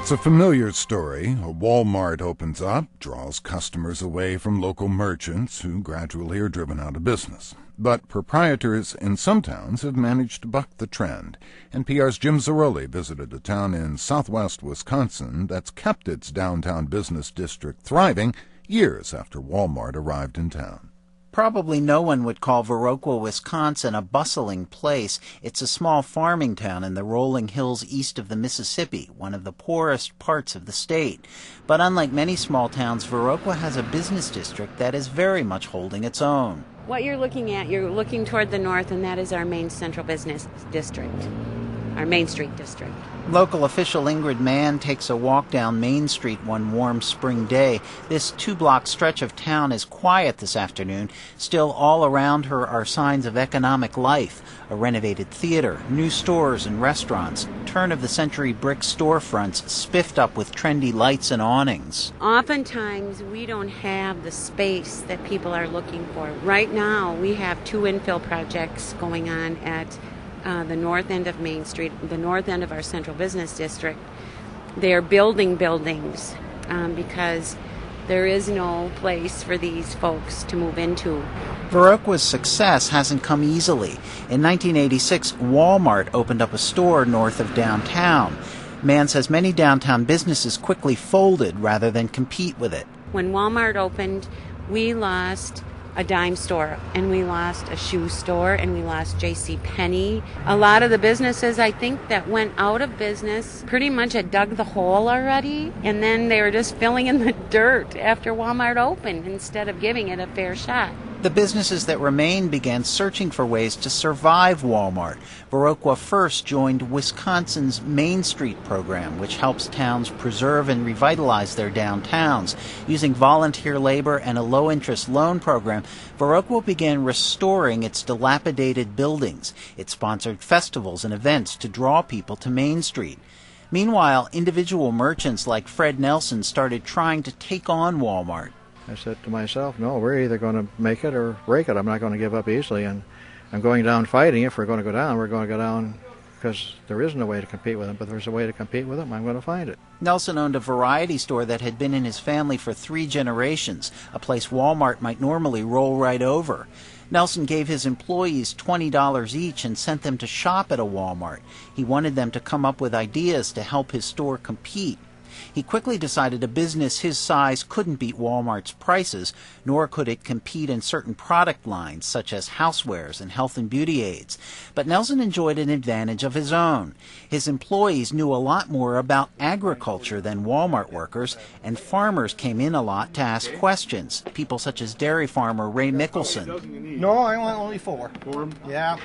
It's a familiar story. A Walmart opens up, draws customers away from local merchants who gradually are driven out of business. But proprietors in some towns have managed to buck the trend. NPR's Jim Zarroli visited a town in southwest Wisconsin that's kept its downtown business district thriving years after Walmart arrived in town. Probably no one would call Viroqua, Wisconsin a bustling place. It's a small farming town in the rolling hills east of the Mississippi, one of the poorest parts of the state. But unlike many small towns, Viroqua has a business district that is very much holding its own. What you're looking toward the north, and that is our main central business district, our Main Street district. Local official Ingrid Mann takes a walk down Main Street one warm spring day. This 2-block stretch of town is quiet this afternoon. Still, all around her are signs of economic life. A renovated theater, new stores and restaurants, turn-of-the-century brick storefronts spiffed up with trendy lights and awnings. Oftentimes, we don't have the space that people are looking for. Right now, we have 2 infill projects going on at the north end of Main Street, the north end of our central business district. They are building buildings because there is no place for these folks to move into. Viroqua's success hasn't come easily. In 1986, Walmart opened up a store north of downtown. Mann says many downtown businesses quickly folded rather than compete with it. When Walmart opened, we lost a dime store, and we lost a shoe store, and we lost J.C. Penney. A lot of the businesses, I think, that went out of business pretty much had dug the hole already, and then they were just filling in the dirt after Walmart opened instead of giving it a fair shot. The businesses that remained began searching for ways to survive Walmart. Viroqua first joined Wisconsin's Main Street program, which helps towns preserve and revitalize their downtowns. Using volunteer labor and a low-interest loan program, Viroqua began restoring its dilapidated buildings. It sponsored festivals and events to draw people to Main Street. Meanwhile, individual merchants like Fred Nelson started trying to take on Walmart. I said to myself, no, we're either going to make it or break it. I'm not going to give up easily, and I'm going down fighting. If we're going to go down, we're going to go down because there isn't a way to compete with them. But if there's a way to compete with them, I'm going to find it. Nelson owned a variety store that had been in his family for 3 generations, a place Walmart might normally roll right over. Nelson gave his employees $20 each and sent them to shop at a Walmart. He wanted them to come up with ideas to help his store compete. He quickly decided a business his size couldn't beat Walmart's prices, nor could it compete in certain product lines, such as housewares and health and beauty aids. But Nelson enjoyed an advantage of his own. His employees knew a lot more about agriculture than Walmart workers, and farmers came in a lot to ask questions. People such as dairy farmer Ray Mickelson. No, I want only 4. 4? Yeah.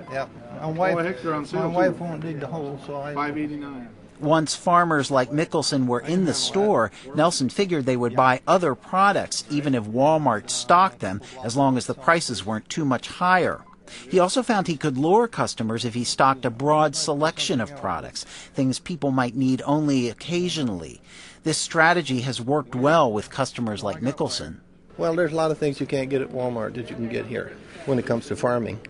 My wife won't dig the hole, so I... $5.89. Once farmers like Mickelson were in the store, Nelson figured they would buy other products, even if Walmart stocked them, as long as the prices weren't too much higher. He also found he could lure customers if he stocked a broad selection of products, things people might need only occasionally. This strategy has worked well with customers like Mickelson. Well, there's a lot of things you can't get at Walmart that you can get here when it comes to farming.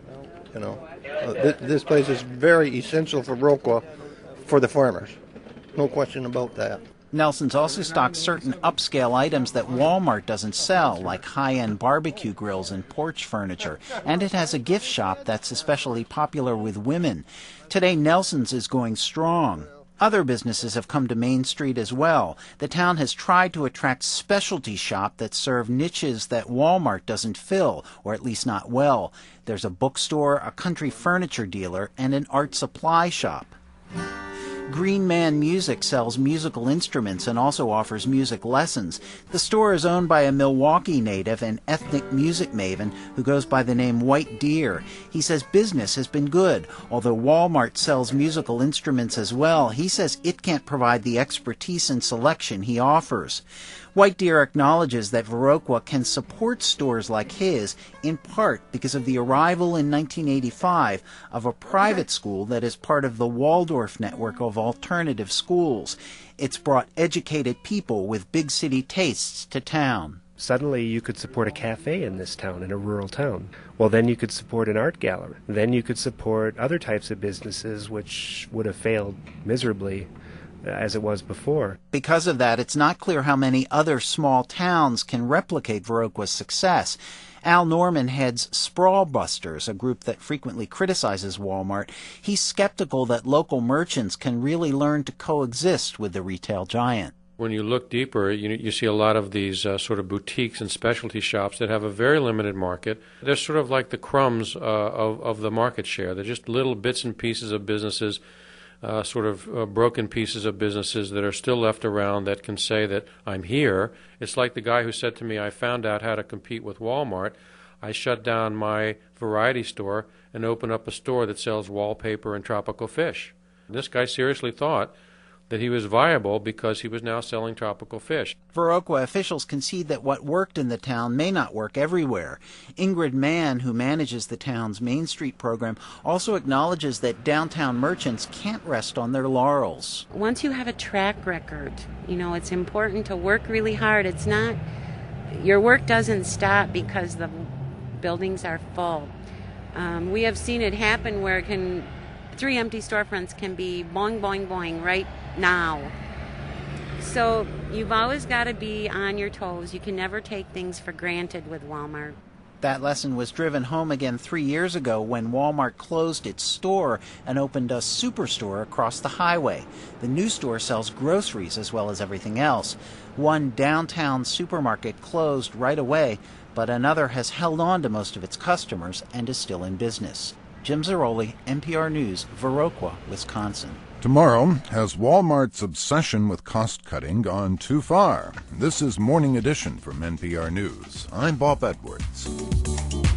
This place is very essential for Viroqua for the farmers. No question about that. Nelson's also stocked certain upscale items that Walmart doesn't sell, like high-end barbecue grills and porch furniture. And it has a gift shop that's especially popular with women. Today, Nelson's is going strong. Other businesses have come to Main Street as well. The town has tried to attract specialty shops that serve niches that Walmart doesn't fill, or at least not well. There's a bookstore, a country furniture dealer, and an art supply shop. Green Man Music sells musical instruments and also offers music lessons. The store is owned by a Milwaukee native and ethnic music maven who goes by the name White Deer. He says business has been good. Although Walmart sells musical instruments as well, he says it can't provide the expertise and selection he offers. White Deer acknowledges that Viroqua can support stores like his in part because of the arrival in 1985 of a private school that is part of the Waldorf network of alternative schools. It's brought educated people with big city tastes to town. Suddenly you could support a cafe in this town, in a rural town. Well, then you could support an art gallery. Then you could support other types of businesses which would have failed miserably as it was before. Because of that, it's not clear how many other small towns can replicate Viroqua's success. Al Norman heads Sprawl Busters, a group that frequently criticizes Walmart. He's skeptical that local merchants can really learn to coexist with the retail giant. When you look deeper, you see a lot of these sort of boutiques and specialty shops that have a very limited market. They're sort of like the crumbs of the market share. They're just little bits and pieces of businesses, broken pieces of businesses that are still left around that can say that I'm here. It's like the guy who said to me, I found out how to compete with Walmart. I shut down my variety store and opened up a store that sells wallpaper and tropical fish. This guy seriously thought that he was viable because he was now selling tropical fish. Viroqua officials concede that what worked in the town may not work everywhere. Ingrid Mann, who manages the town's Main Street program, also acknowledges that downtown merchants can't rest on their laurels. Once you have a track record, it's important to work really hard. It's not, your work doesn't stop because the buildings are full. We have seen it happen where 3 empty storefronts can be boing, boing, boing right now. So you've always got to be on your toes. You can never take things for granted with Walmart. That lesson was driven home again 3 years ago when Walmart closed its store and opened a superstore across the highway. The new store sells groceries as well as everything else. One downtown supermarket closed right away, but another has held on to most of its customers and is still in business. Jim Zaroli, NPR News, Viroqua, Wisconsin. Tomorrow, has Walmart's obsession with cost-cutting gone too far? This is Morning Edition from NPR News. I'm Bob Edwards.